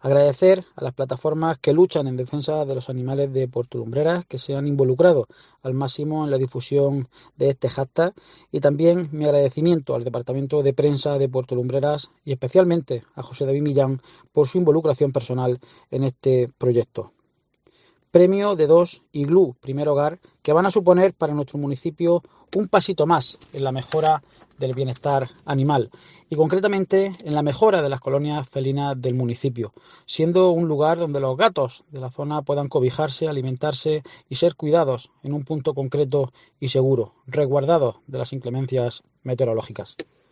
Agradecer a las plataformas que luchan en defensa de los animales de Puerto Lumbreras, que se han involucrado al máximo en la difusión de este hashtag, y también mi agradecimiento al Departamento de Prensa de Puerto Lumbreras y especialmente a José David Millán por su involucración personal en este proyecto. Premio de 2 Iglú Primer Hogar, que van a suponer para nuestro municipio un pasito más en la mejora del bienestar animal y concretamente en la mejora de las colonias felinas del municipio, siendo un lugar donde los gatos de la zona puedan cobijarse, alimentarse y ser cuidados en un punto concreto y seguro, resguardados de las inclemencias meteorológicas.